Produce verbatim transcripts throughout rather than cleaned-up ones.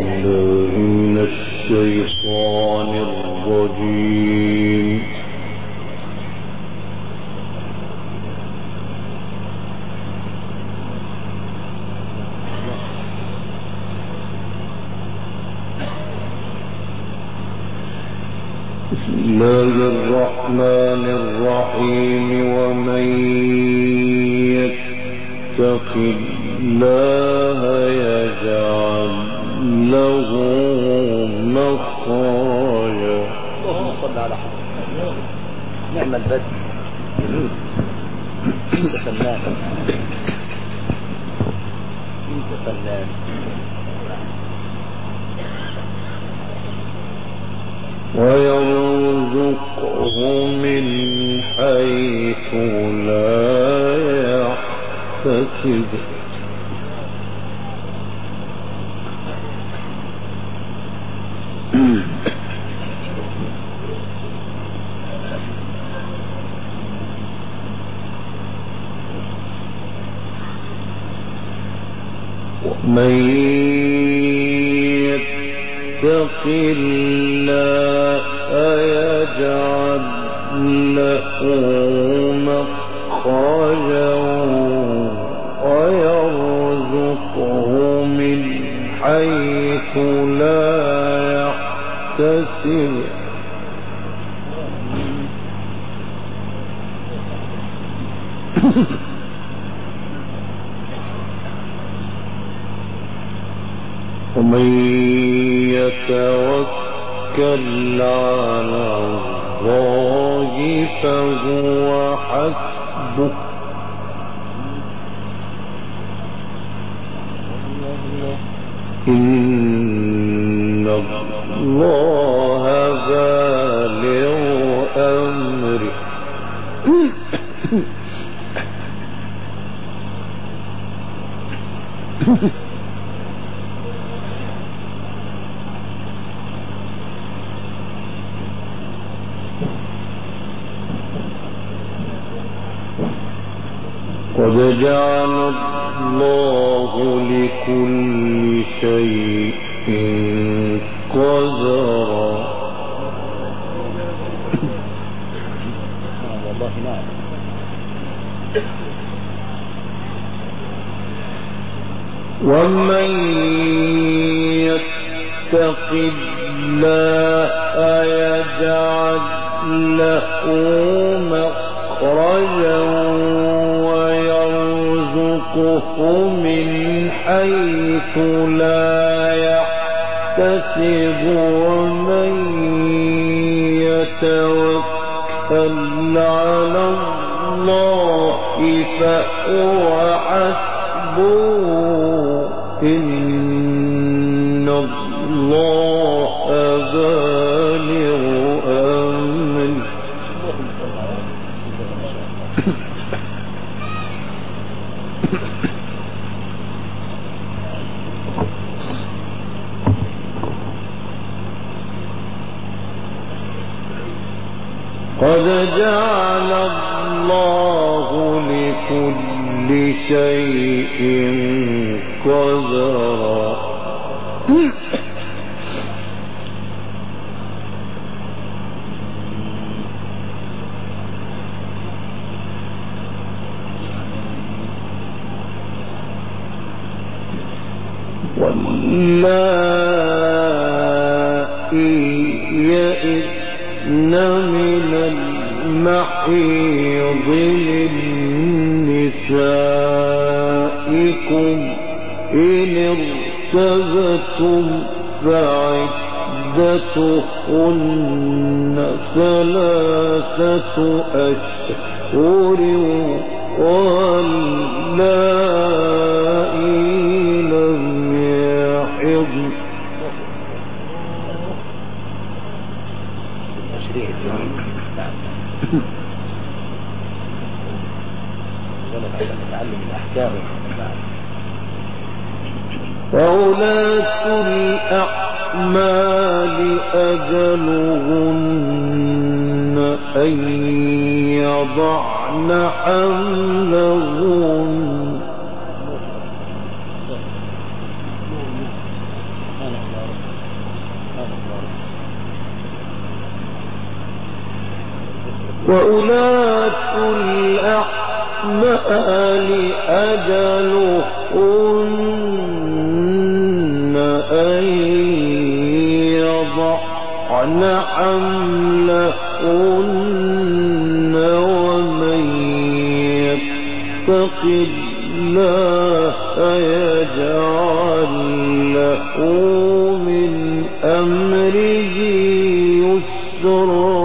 بالله من الشيطان الرجيم. بسم الله الرحمن الرحيم. ومن يتق الله يجعل له مخرجا. اللهم صل على حضرتك. نعم البدء. انت فنان انت فنان. ويرزقه من حيث لا يحتسب. ومن يتق الله يجعل له مخرجا ويرزقه من حيث لا يحتسب. ومن يتوكل على الله فهو حسبه. إن الله بالغ أمره. قد جعل الله لكل شيء قدرا. والله نعم. ومن يتق الله يجعل له مخرجا ويرزقه من حيث لا يحتسب. ومن يتوكل على الله فهو حسبه. إن الله بالغ أمره. قد جعل الله لكل شيء قدرا. واللائي يئسن من المحيض من نسائكم إن ارتبتم فعدتهن ثلاثة أشهر واللائي لم يحضن. تشريع الدين. نعم. نتعلم الأحكام. وأولاة الأحمال أجلهن أن يضعن حملهن. وأولاة الأحمال أجلهن أن يضعن حملهن ومن يتق الله يجعل له من أمره يسرا.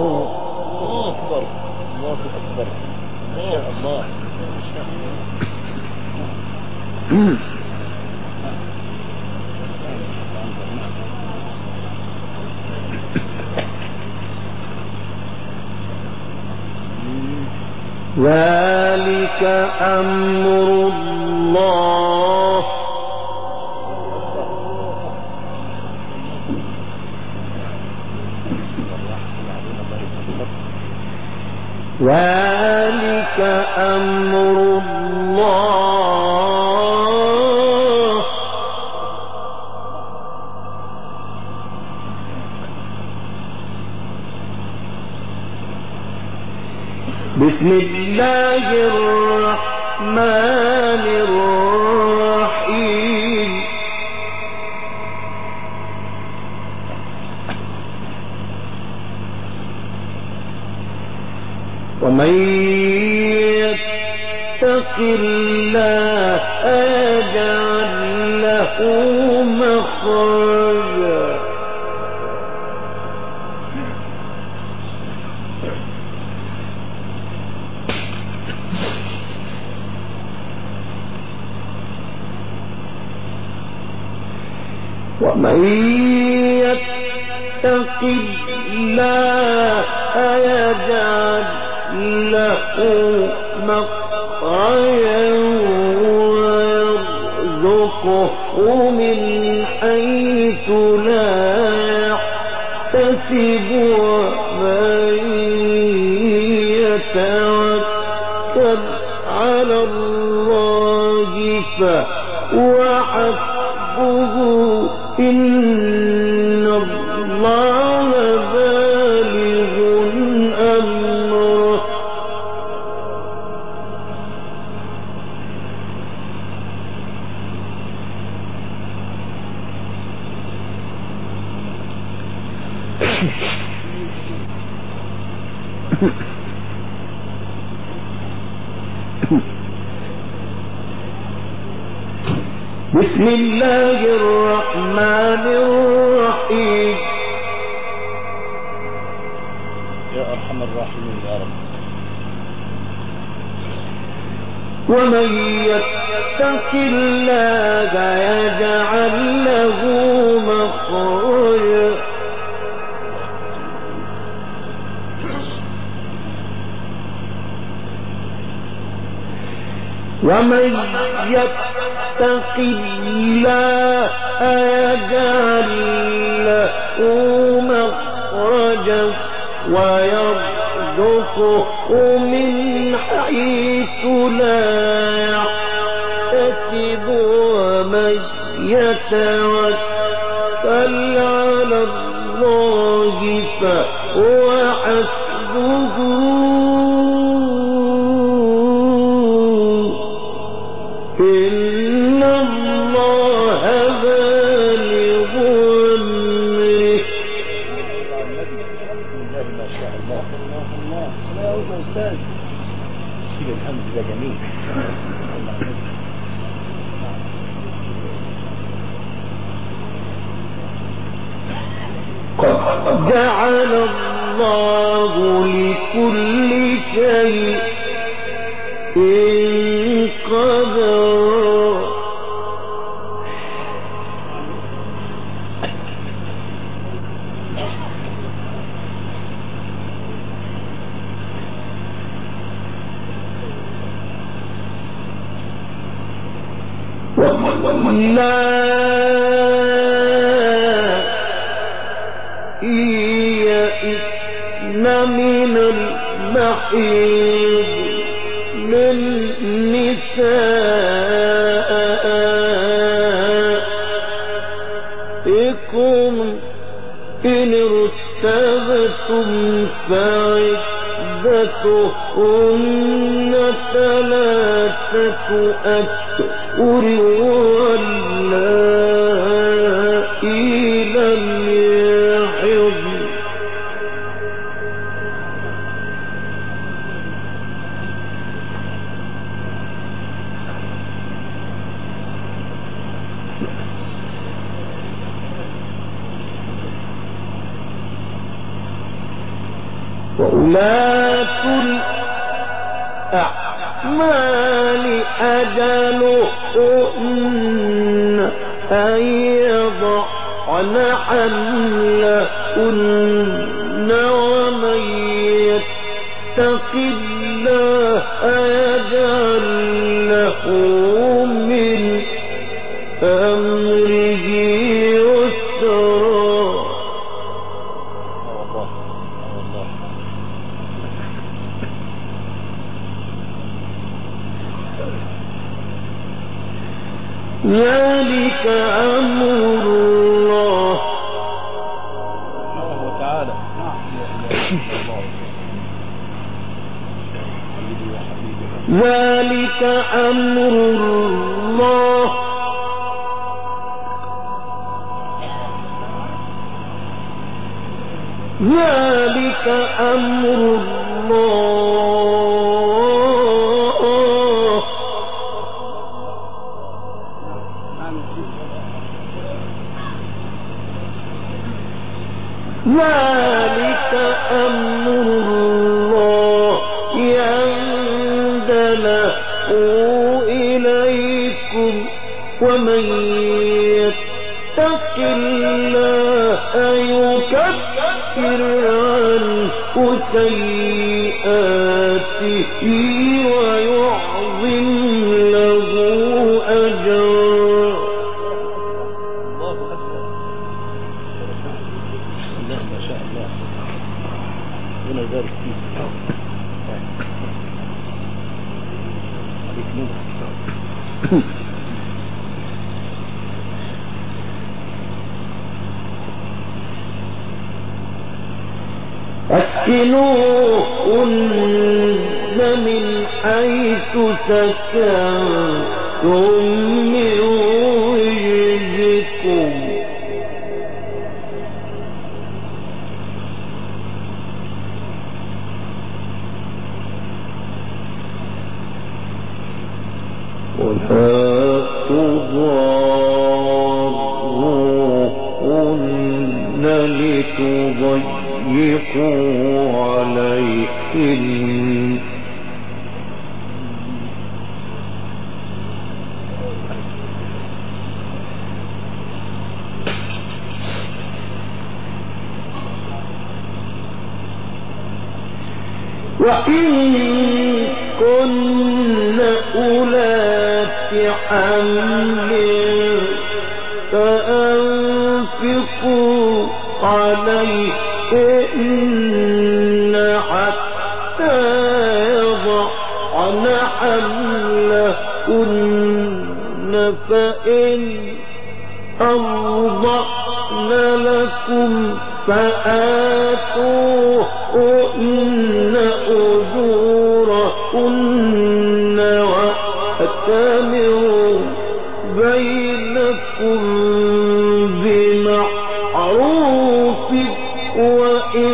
ذلك أمر الله ذلك أمر الله بسم الله الرحمن الرحيم. ومن يتق الله يجعل له مخرجا ومن يتق الله يجعل له مخرجا ويرزقه من حيث لا يحتسب ومن يتوكل على الله فهو حسبه إن الله بالغ أمره بسم الله الرحمن الرحيم. يا أرحم الراحمين يا رب. ومن يتق الله يجعل له مخرجا ومن يتق الله يجعل له مخرجا ويرزقه من حيث لا يحتسب ومن يتوكل على الله فهو حسبه إن الله بالغ أمره. ما شاء الله الله الله يا أستاذ. الحمد لله جميل. قد جعل الله لكل شيء قدرا. ولا يئسن من المحيض من نسائكم إن ارتبتم فعدتهن ثلاثة أشهر واللائي لم يحضن وأولاة الأحمال أجلهن أن يضعن حملهن ومن يتق الله يجعل له من أمره يسرا. ذلك أمر الله تعالى. ذلك أمر الله ذلك أمر الله ذلك أمر الله ينزله إليكم ومن يتق الله يكفر عنه سيئاته ويعظم له أجرا. ما شاء الله هنا ذلك فيه عليك نور. أسكنوهن من حيث سكنتم من وجدكم ولا تضاروهن لتضيقوا عليهن وإن كن أولات حمل فأنفقوا عليهن حتى يضعن حملهن فإن أرضعن لكم فآتوهن أجورهن وأتمروا بينكم بمعروف وإن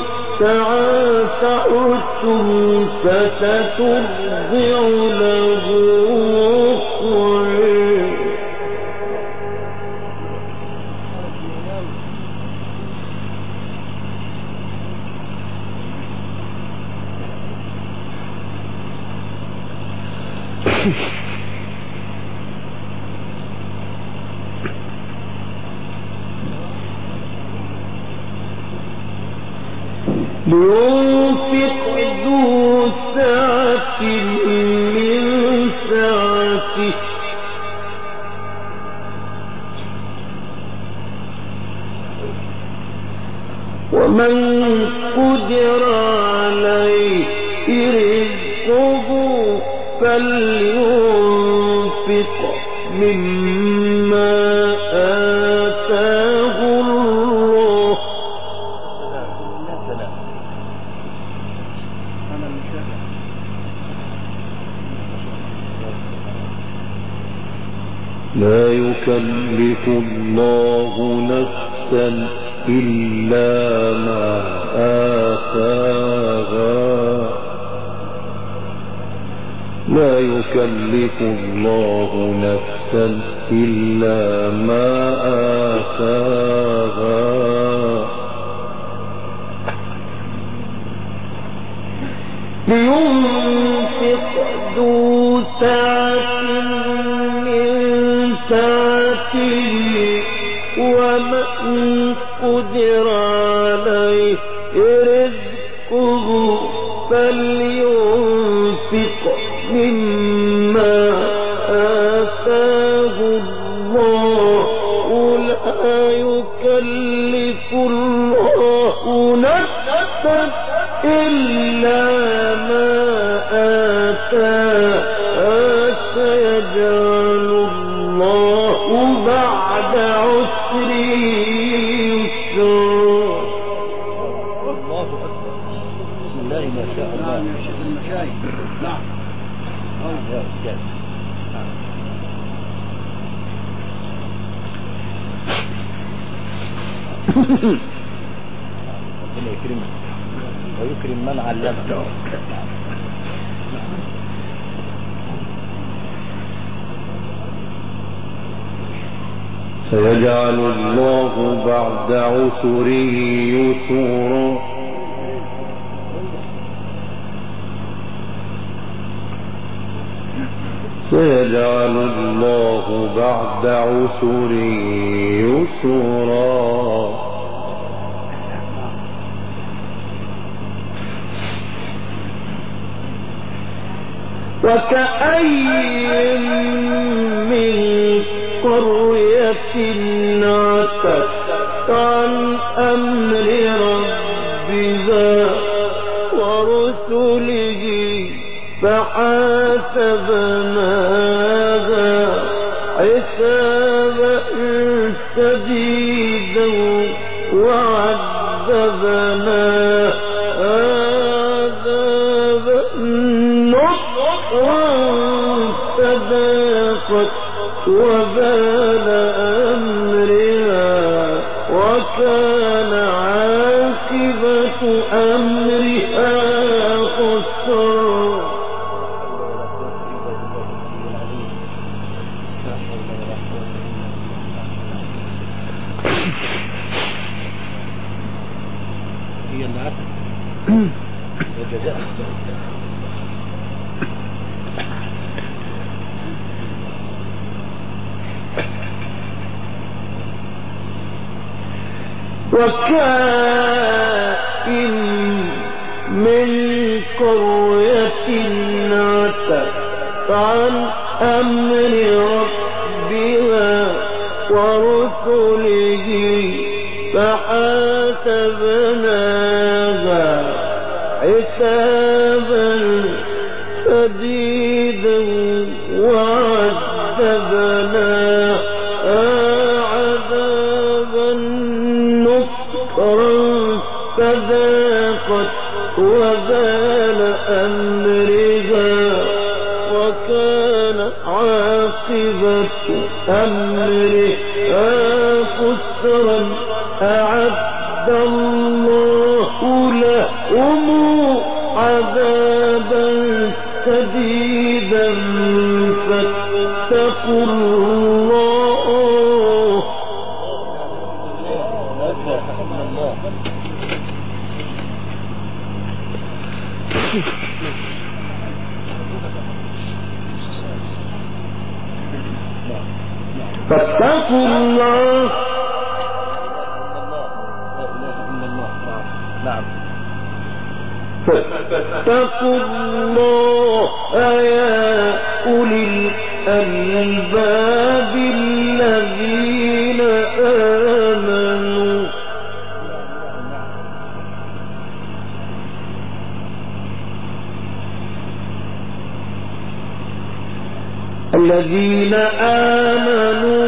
تعاسرتم فسترضع له أخرى. لينفق ذو سعة من سعته ومن قدر عليه رزقه فلينفق مما آتاه الله يكلف الله نفسا إلا ما آتاها لا يكلف الله نفسا إلا ما آتاها لينفق ذو سعة من سعته ومن قدر عليه رزقه فلينفق مما آتاه الله لا يكلف الله نفسا إلا ما آتاها سيجعل الله بعد عسر يسرا. الله أكبر. بسم الله ما شاء الله. نعم يا شيخ المشايخ. نعم. يا أستاذ. ربنا يكرمك ويكرم من علمك. سيجعل الله بعد عسر يسرا. سيجعل الله بعد عسر يسرا. وكأي من قرية عتت عن أمر ربها ورسله فحاسبناها حسابا شديدا وعذبناها عذابا نكرا فذاقت وبال أمرها وكان عاقبة أمرها خسرا. هي اللي عتت وجزاء. وكائن من قرية عتت عن أمر ربها ورسله فحاسبناها حسابا شديدا وعذبناها عذابا نكرا فذاقت وبال أمرها وكان عاقبة أمرها خسرا. أعد الله لهم عذابا شديدا فاتقوا الله. فاتقوا الله. نعم. فاتقوا الله يا أولي الألباب الذين آمنوا. الذين آمنوا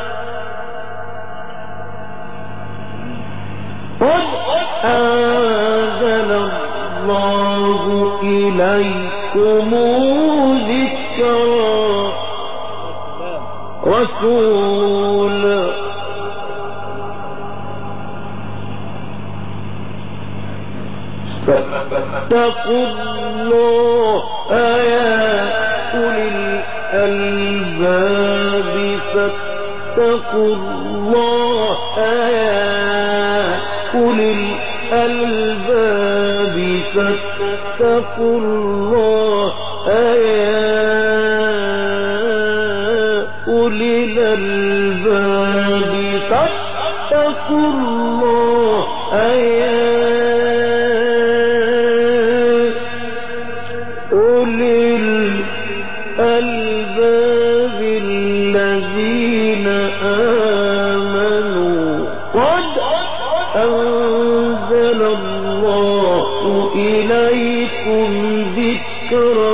قد أنزل الله إليكم ذكرا رسولا فاتقوا الله يا أولي الألباب فاتقوا الله يا أولي الألباب فاتقوا الله يا أولي الألباب فاتقوا الله يا أولي الألباب الذين آمنوا قد أنزل الله إليكم ذكرا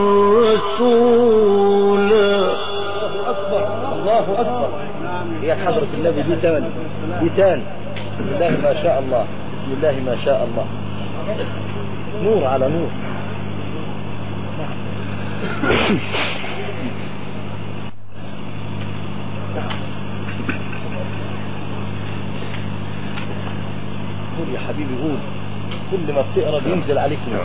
رسولا. الله أكبر. يا حضرة النبي دي تاني دي تاني. بسم الله ما شاء الله، بسم الله ما شاء الله، نور على نور. قول يا حبيبي قول، كل ما بتقرا بينزل عليك نور.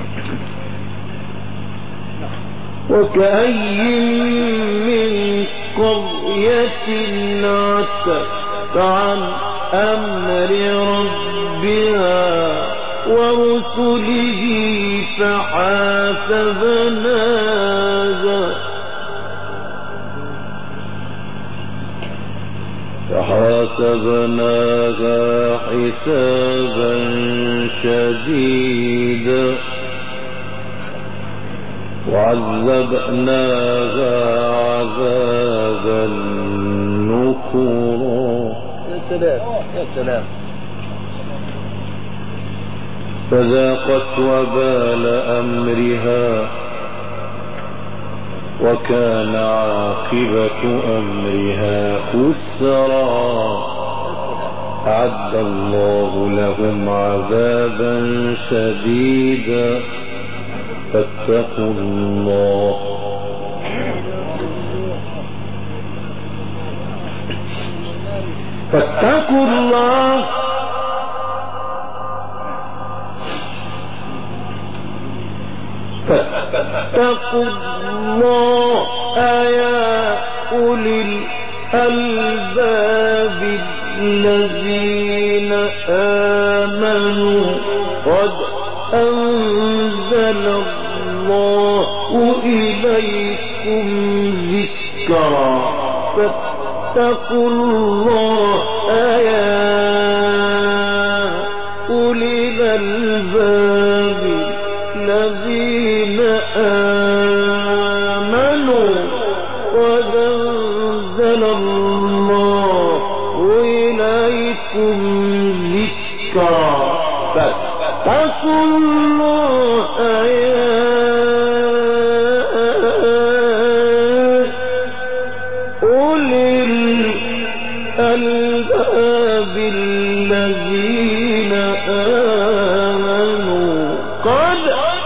وكأي من قرية عتت عن أمر ربها ورسله فحاسبناها فحاسبناها حسابا شديدا وعذبناها عذابا نكرا. يا سلام يا سلام. فذاقت وبال أمرها وكان عاقبة أمرها خسرا. أعد الله لهم عذابا شديدا فاتقوا الله فاتقوا الله فاتقوا الله يا أولي الألباب الذين آمنوا قد أنزل الله إليكم ذكرا فاتقوا الله يا أولي الألباب الذين آمنوا قد أنزل الله إليكم ذكرا فاتقوا الله يا أولي الألباب الذين آمنوا قد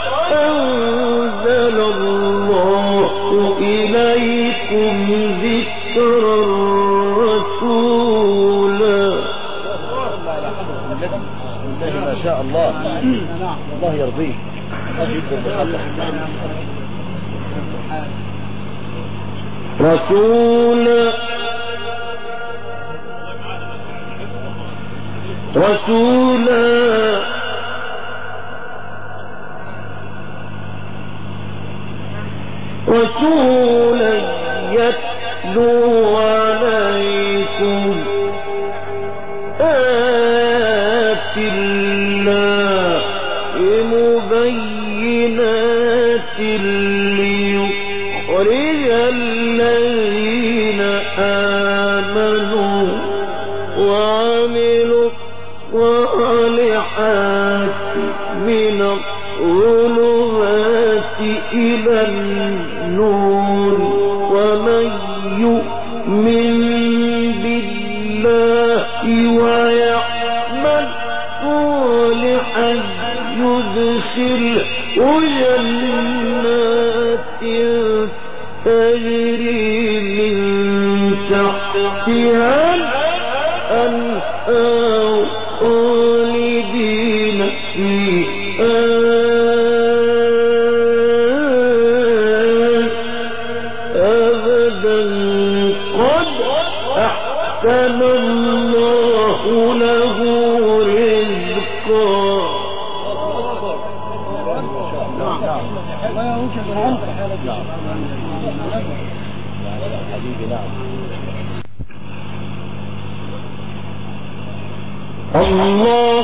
أنزل الله إليكم ذكرا رسولا. بسم الله ما شاء الله. الله يرضيك. رسولا رسولا رسولا يتلو عليكم آيات الله مبينات ليخرج الذين آمنوا وعملوا الصالحات من الظلمات إلى النور ومن يؤمن بالله ويعمل صالحا يدخله جنات تجري من تحتها تحتها الأنهار خالدين فيها أبدا قد أحسن الله له رزقا. الله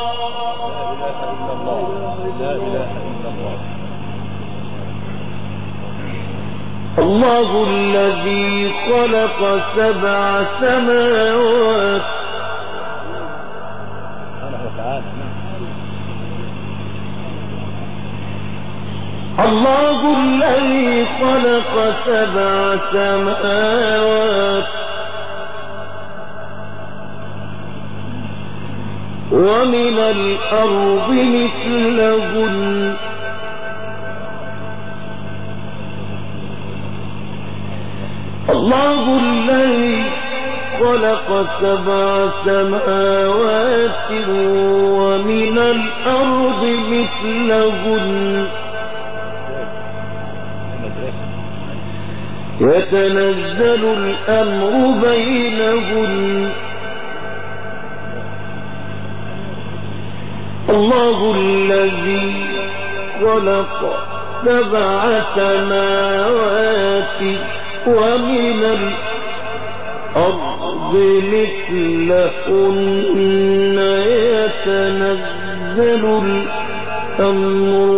الله الذي خلق سبع سماوات الله الذي خلق سبع سماوات ومن الأرض مثلهن الله الذي خلق سبع سماوات ومن الأرض مثلهن يتنزل الأمر بينهن الله الذي خلق سبع سماوات ومن الأرض مثلهن يتنزل الأمر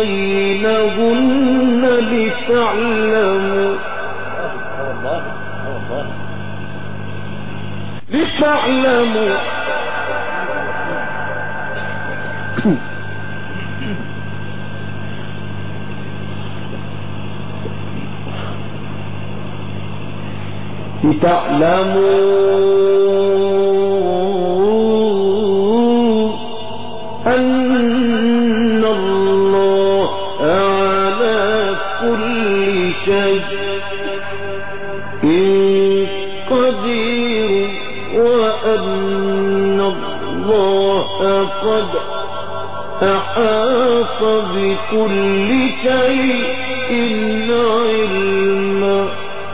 بينهن لتعلموا لتعلموا لتعلموا أن الله على كل شيء قدير وأن الله قد أحاط بكل شيء علما.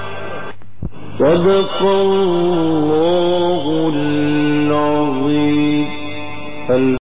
صدق الله العظيم.